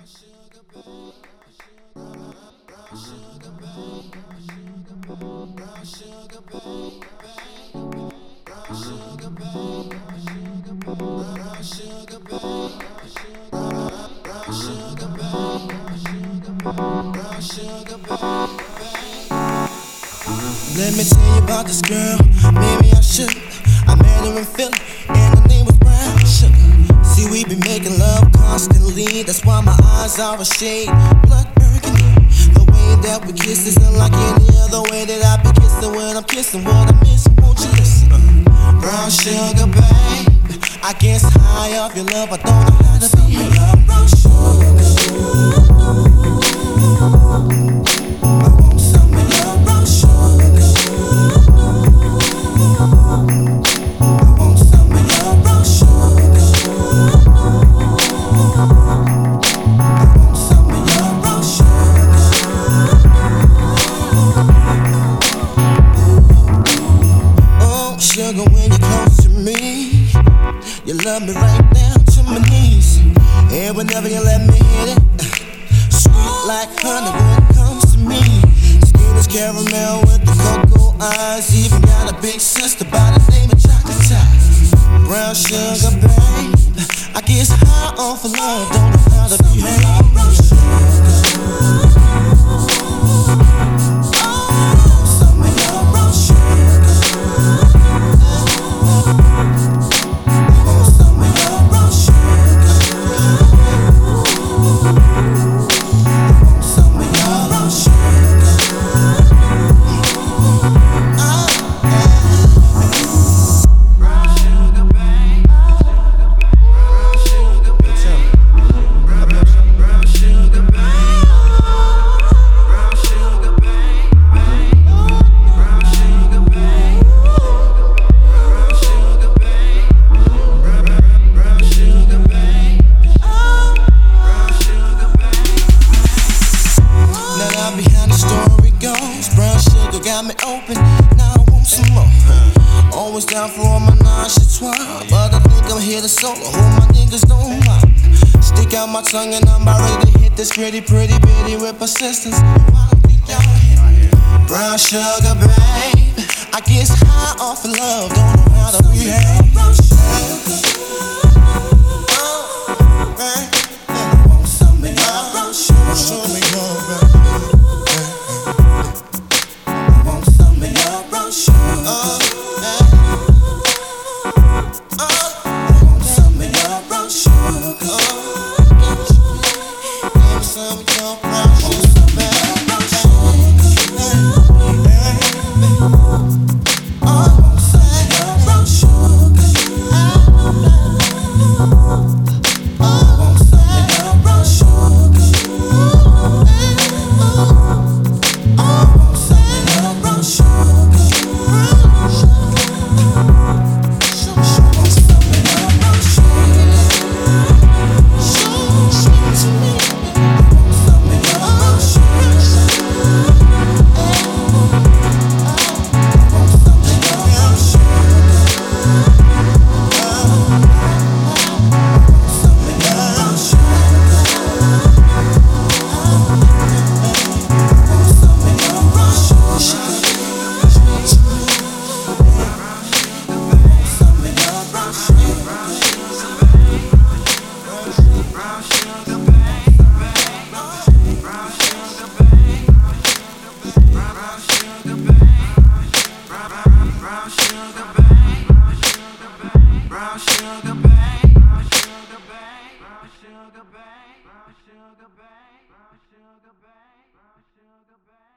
Let me tell you about this girl, maybe I should. I met her in Philly, and her name was Brown Sugar. See, we been making love constantly, that's why my eyes are a shade blood burgundy. The way that we kiss isn't like any other way that I be kissing when I'm kissing what I miss. Won't you listen? Brown sugar, babe, I guess high off your love, I don't know how to be your brown sugar. Sugar, when you're close to me, you love me right down to my knees. And whenever you let me hit it, sweet like honey when it comes to me. Skin is caramel with the cocoa eyes. Even got a big sister by the name of Chocolate Tie. Brown sugar, babe, I guess high off of love, don't know how to behave. Brown sugar. Behind the story goes, brown sugar got me open, now I want some more. Always down for all my nonchalant, but I think I'm here to solo, hope my niggas don't mind. Stick out my tongue and I'm about ready to hit this pretty bitty with persistence. Brown sugar, babe, I guess high off of love, don't know how to behave. Brown sugar. Show me your brown. Sugar, babe.